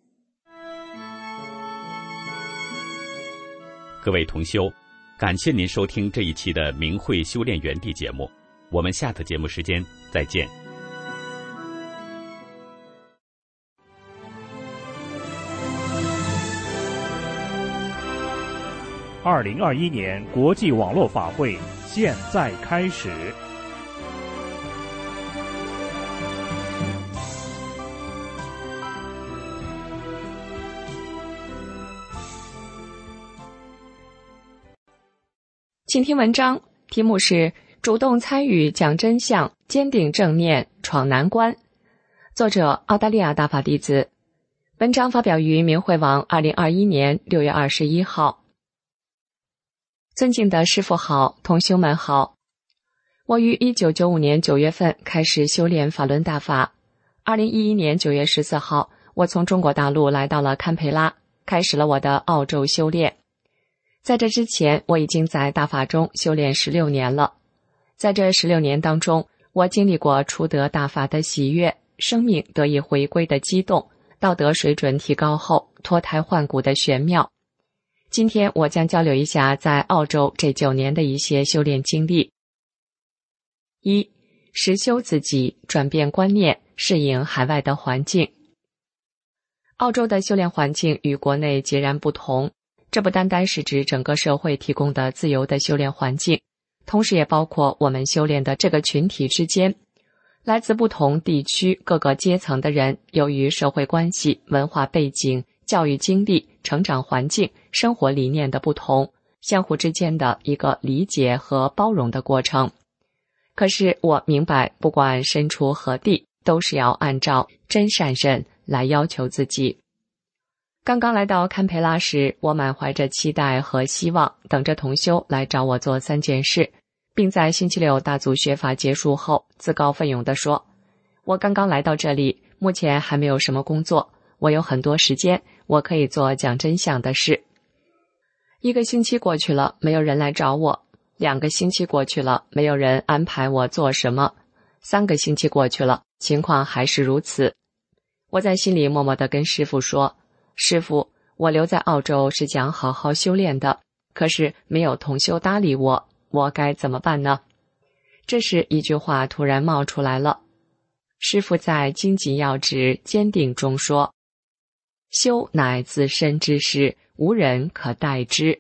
各位同修，感谢您收听这一期的明慧修炼园地节目，我们下次节目时间再见。 二零二一年国际网络法会现在开始。 请听文章，题目是主动参与讲真相，坚定正念，闯难关。作者澳大利亚大法弟子。文章发表于明慧网二零二一年六月二十一号。尊敬的师父好，同修们好。我于一九九五年九月份开始修炼法轮大法。二零一一年九月十四号，我从中国大陆来到了堪培拉， 开始了我的澳洲修炼。在这之前，我已经在大法中修炼十六年了。在这十六年当中，我经历过初得大法的喜悦，生命得以回归的激动，道德水准提高后脱胎换骨的玄妙。今天我将交流一下在澳洲这九年的一些修炼经历。一、实修自己，转变观念，适应海外的环境。澳洲的修炼环境与国内截然不同，这不单单是指整个社会提供的自由的修炼环境，同时也包括我们修炼的这个群体之间。来自不同地区各个阶层的人，由于社会关系、文化背景、教育经历、成长环境、生活理念的不同，相互之间的一个理解和包容的过程。可是我明白，不管身处何地，都是要按照真善忍来要求自己。刚刚来到堪培拉时，我满怀着期待和希望，等着同修来找我做三件事，并在星期六大组学法结束后自告奋勇地说，我刚刚来到这里，目前还没有什么工作，我有很多时间，我可以做讲真相的事。一个星期过去了，没有人来找我；两个星期过去了，没有人安排我做什么；三个星期过去了，情况还是如此。我在心里默默地跟师父说，师父，我留在澳洲是想好好修炼的，可是没有同修搭理我，我该怎么办呢？这时一句话突然冒出来了。师父在精进要旨坚定中说，修乃自身之事，无人可代之。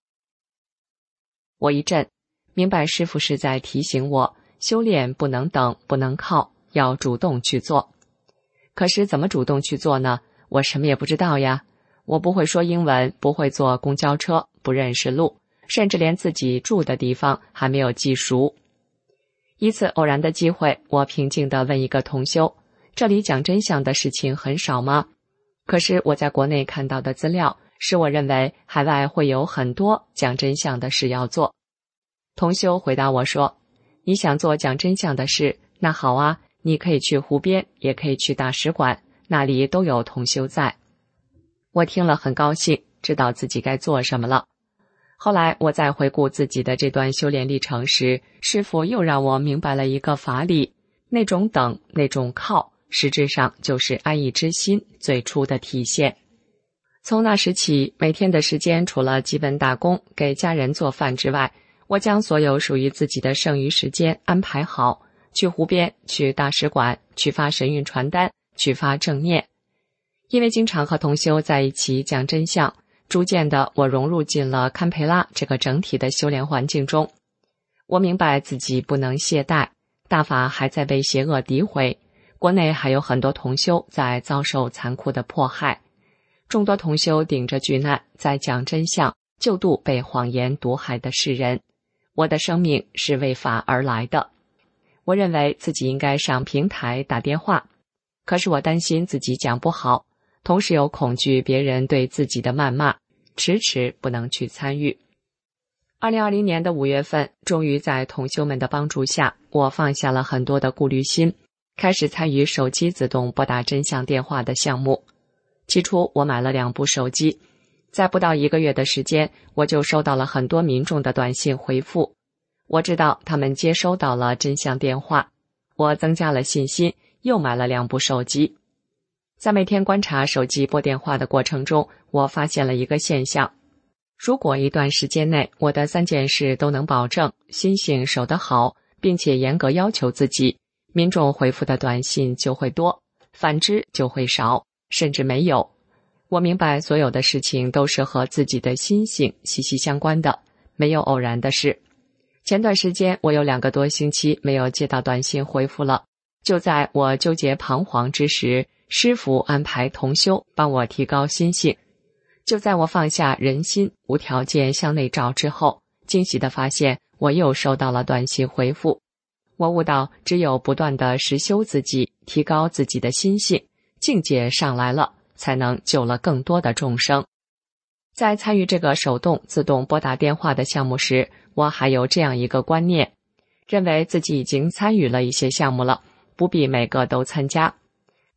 我一震，明白师父是在提醒我，修炼不能等，不能靠，要主动去做。可是怎么主动去做呢？我什么也不知道呀，我不会说英文，不会坐公交车，不认识路，甚至连自己住的地方还没有记熟。一次偶然的机会，我平静地问一个同修，这里讲真相的事情很少吗？可是我在国内看到的资料，使我认为海外会有很多讲真相的事要做。同修回答我说，你想做讲真相的事，那好啊，你可以去湖边，也可以去大使馆，那里都有同修在。我听了很高兴，知道自己该做什么了。后来我在回顾自己的这段修炼历程时，师父又让我明白了一个法理，那种等，那种靠，实质上就是安逸之心最初的体现。从那时起，每天的时间除了基本打工给家人做饭之外，我将所有属于自己的剩余时间安排好，去湖边，去大使馆，去发神韵传单，去发正念。因为经常和同修在一起讲真相，逐渐的我融入进了堪培拉这个整体的修炼环境中。我明白自己不能懈怠，大法还在被邪恶诋毁，国内还有很多同修在遭受残酷的迫害，众多同修顶着巨难在讲真相，救度被谎言毒害的世人。我的生命是为法而来的。我认为自己应该上平台打电话，可是我担心自己讲不好，同时又恐惧别人对自己的谩骂，迟迟不能去参与。二零二零年的五月份，终于在同修们的帮助下，我放下了很多的顾虑心，开始参与手机自动拨打真相电话的项目。起初我买了两部手机，在不到一个月的时间，我就收到了很多民众的短信回复。我知道他们接收到了真相电话，我增加了信心，又买了两部手机。在每天观察手机拨电话的过程中，我发现了一个现象，如果一段时间内我的三件事都能保证，心性守得好，并且严格要求自己，民众回复的短信就会多，反之就会少，甚至没有。我明白所有的事情都是和自己的心性息息相关的，没有偶然的事。前段时间我有两个多星期没有接到短信回复了，就在我纠结彷徨之时，师父安排同修帮我提高心性。就在我放下人心，无条件向内照之后，惊喜地发现我又收到了短信回复。我悟到，只有不断地实修自己，提高自己的心性，境界上来了，才能救了更多的众生。在参与这个手动自动拨打电话的项目时，我还有这样一个观念，认为自己已经参与了一些项目了，不必每个都参加。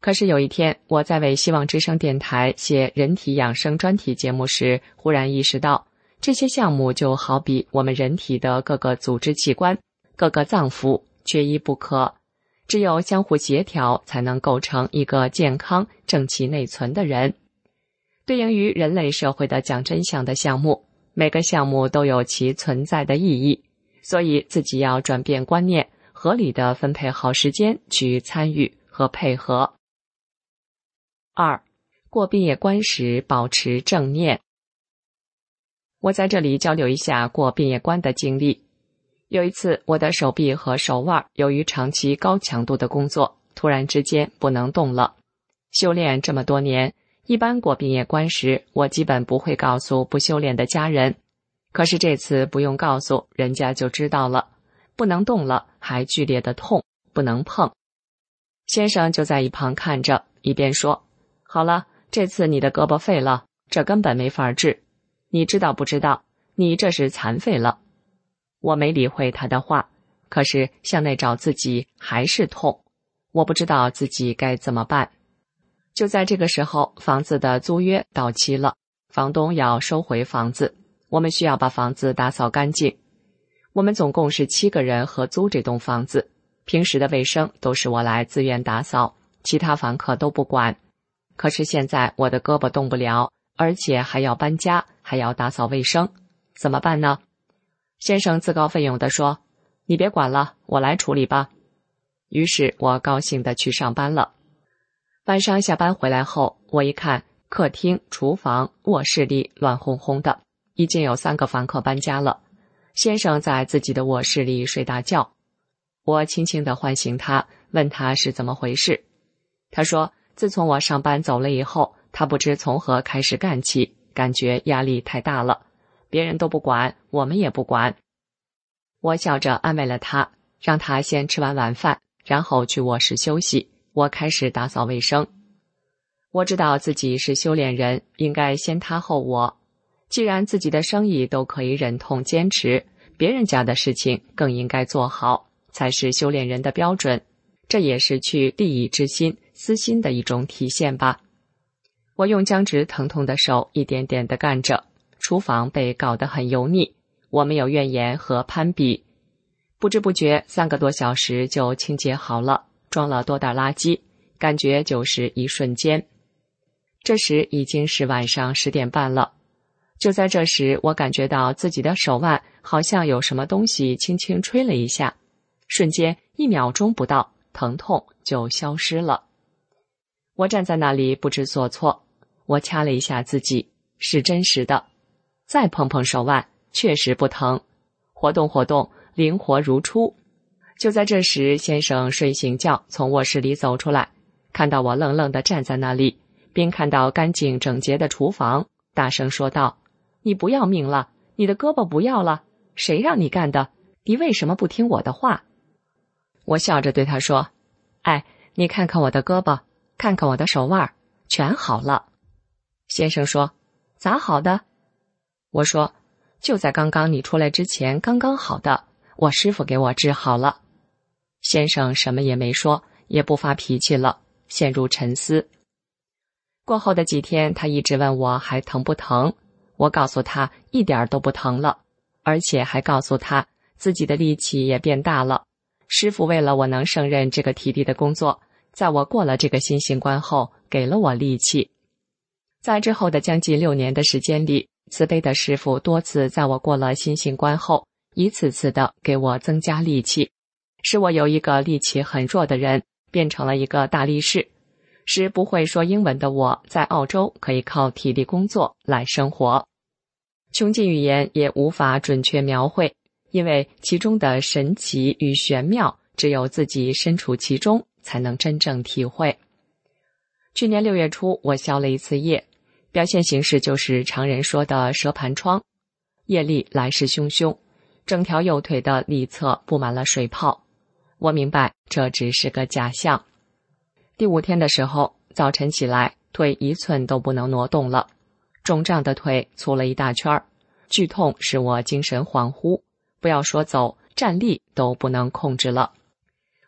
可是有一天，我在为希望之声电台写人体养生专题节目时，忽然意识到，这些项目就好比我们人体的各个组织器官、各个脏腑，缺一不可。只有相互协调，才能构成一个健康、正气内存的人。对应于人类社会的讲真相的项目，每个项目都有其存在的意义，所以自己要转变观念，合理的分配好时间去参与和配合。二，过殡业关时保持正念。我在这里交流一下过殡业关的经历。有一次，我的手臂和手腕由于长期高强度的工作，突然之间不能动了。修炼这么多年，一般过殡业关时，我基本不会告诉不修炼的家人。可是这次不用告诉，人家就知道了。不能动了，还剧烈的痛，不能碰。先生就在一旁看着，一边说：“好了，这次你的胳膊废了，这根本没法治。你知道不知道？你这是残废了。”我没理会他的话，可是向内找自己还是痛，我不知道自己该怎么办。就在这个时候，房子的租约到期了，房东要收回房子，我们需要把房子打扫干净。我们总共是七个人合租这栋房子，平时的卫生都是我来自愿打扫，其他房客都不管。可是现在我的胳膊动不了，而且还要搬家，还要打扫卫生，怎么办呢？先生自告奋勇地说：“你别管了，我来处理吧。”于是我高兴地去上班了。晚上下班回来后，我一看客厅、厨房、卧室里乱哄哄的，已经有三个房客搬家了。先生在自己的卧室里睡大觉，我轻轻地唤醒他，问他是怎么回事。他说，自从我上班走了以后，他不知从何开始干起，感觉压力太大了，别人都不管，我们也不管。我笑着安慰了他，让他先吃完晚饭，然后去卧室休息，我开始打扫卫生。我知道自己是修炼人，应该先他后我。既然自己的生意都可以忍痛坚持，别人家的事情更应该做好，才是修炼人的标准。这也是去利益之心、私心的一种体现吧。我用僵直疼痛的手一点点地干着，厨房被搞得很油腻，我没有怨言和攀比。不知不觉三个多小时就清洁好了，装了多袋垃圾，感觉就是一瞬间。这时已经是晚上十点半了。就在这时，我感觉到自己的手腕好像有什么东西轻轻吹了一下，瞬间一秒钟不到，疼痛就消失了。我站在那里不知所措，我掐了一下自己，是真实的。再碰碰手腕，确实不疼，活动活动，灵活如初。就在这时，先生睡醒觉从卧室里走出来，看到我愣愣地站在那里，并看到干净整洁的厨房，大声说道：“你不要命了，你的胳膊不要了，谁让你干的？你为什么不听我的话？”我笑着对他说：“哎，你看看我的胳膊，看看我的手腕，全好了。”先生说：“咋好的？”我说：“就在刚刚你出来之前刚刚好的，我师傅给我治好了。”先生什么也没说，也不发脾气了，陷入沉思。过后的几天，他一直问我还疼不疼，我告诉他一点都不疼了，而且还告诉他自己的力气也变大了。师傅为了我能胜任这个体力的工作，在我过了这个新型关后，给了我力气。在之后的将近六年的时间里，慈悲的师傅多次在我过了新型关后，一次次的给我增加力气，使我由一个力气很弱的人变成了一个大力士，使不会说英文的我在澳洲可以靠体力工作来生活。穷尽语言也无法准确描绘，因为其中的神奇与玄妙，只有自己身处其中才能真正体会。去年六月初，我消了一次业，表现形式就是常人说的蛇盘疮，业力来势汹汹，整条右腿的里侧布满了水泡。我明白这只是个假象。第五天的时候，早晨起来，腿一寸都不能挪动了，肿胀的腿粗了一大圈，剧痛使我精神恍惚，不要说走，站立都不能控制了。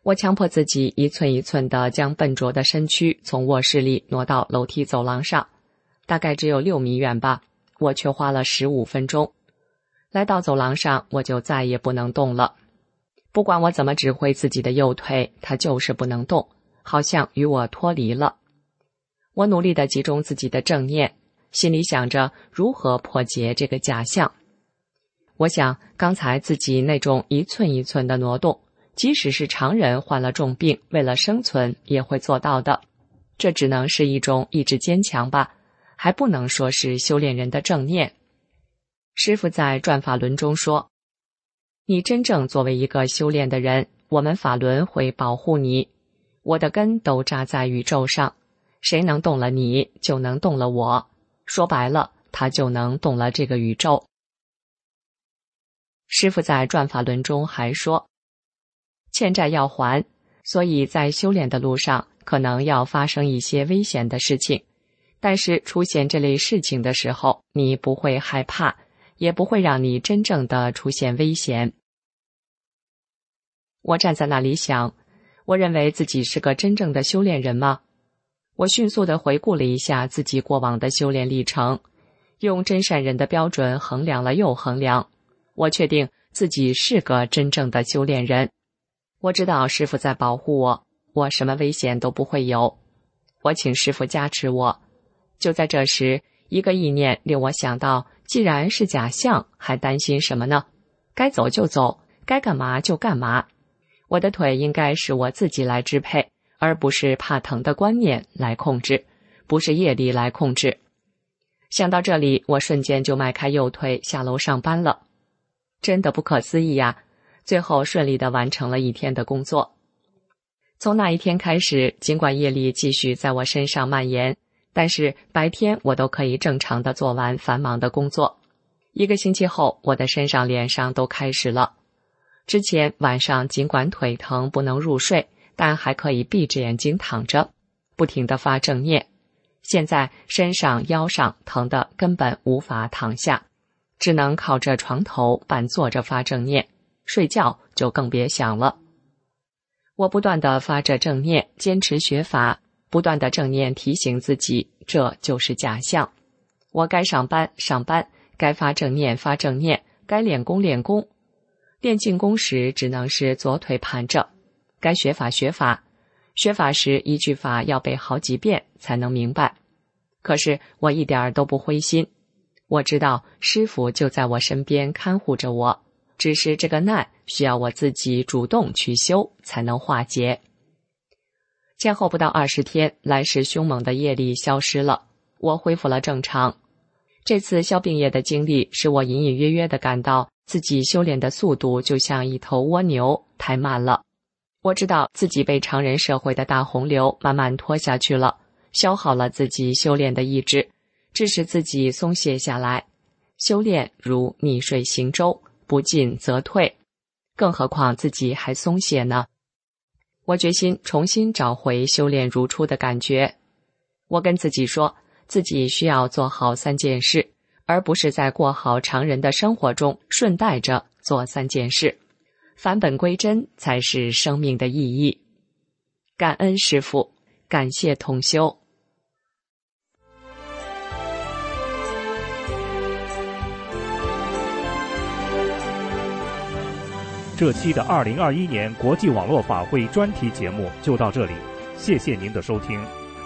我强迫自己一寸一寸地将笨拙的身躯从卧室里挪到楼梯走廊上，大概只有六米远吧，我却花了十五分钟。来到走廊上，我就再也不能动了。不管我怎么指挥自己的右腿，它就是不能动，好像与我脱离了。我努力地集中自己的正念，心里想着如何破解这个假象。我想，刚才自己那种一寸一寸的挪动，即使是常人患了重病，为了生存也会做到的。这只能是一种意志坚强吧，还不能说是修炼人的正念。师父在转法轮中说，你真正作为一个修炼的人，我们法轮会保护你。我的根都扎在宇宙上，谁能动了你，就能动了我。说白了，他就能动了这个宇宙。师父在转法轮中还说，欠债要还，所以在修炼的路上可能要发生一些危险的事情，但是出现这类事情的时候，你不会害怕，也不会让你真正的出现危险。我站在那里想，我认为自己是个真正的修炼人吗？我迅速地回顾了一下自己过往的修炼历程，用真善人的标准衡量了又衡量，我确定自己是个真正的修炼人。我知道师父在保护我，我什么危险都不会有。我请师父加持我。就在这时，一个意念令我想到，既然是假象，还担心什么呢？该走就走，该干嘛就干嘛。我的腿应该是我自己来支配，而不是怕疼的观念来控制，不是业力来控制。想到这里，我瞬间就迈开右腿下楼上班了。真的不可思议呀！最后顺利地完成了一天的工作。从那一天开始，尽管业力继续在我身上蔓延，但是白天我都可以正常地做完繁忙的工作。一个星期后，我的身上脸上都开始了。之前晚上尽管腿疼不能入睡，但还可以闭着眼睛躺着，不停地发正念。现在身上腰上疼得根本无法躺下，只能靠着床头半坐着发正念，睡觉就更别想了。我不断地发着正念，坚持学法，不断的正念提醒自己，这就是假象。我该上班上班，该发正念发正念，该练功练功。练静功时只能是左腿盘着，该学法学法，学法时一句法要背好几遍才能明白。可是我一点儿都不灰心，我知道师父就在我身边看护着我，只是这个难需要我自己主动去修才能化解。前后不到二十天，来势凶猛的业力消失了，我恢复了正常。这次消病业的经历使我隐隐约约地感到自己修炼的速度就像一头蜗牛，太慢了。我知道自己被常人社会的大洪流慢慢拖下去了，消耗了自己修炼的意志，致使自己松懈下来。修炼如逆水行舟，不进则退，更何况自己还松懈呢？我决心重新找回修炼如初的感觉。我跟自己说，自己需要做好三件事，而不是在过好常人的生活中顺带着做三件事。返本归真才是生命的意义。感恩师父，感谢同修。 这期的二零二一年国际网络法会专题节目就到这里，谢谢您的收听。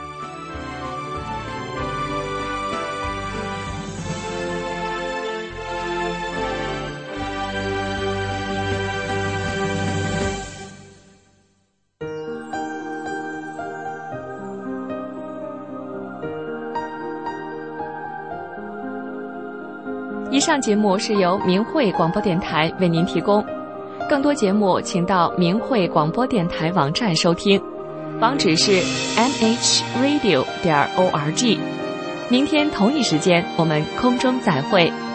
以上节目是由明慧广播电台为您提供，更多节目请到明慧广播电台网站收听，网址是 m h radio 点 org。明天同一时间我们空中再会。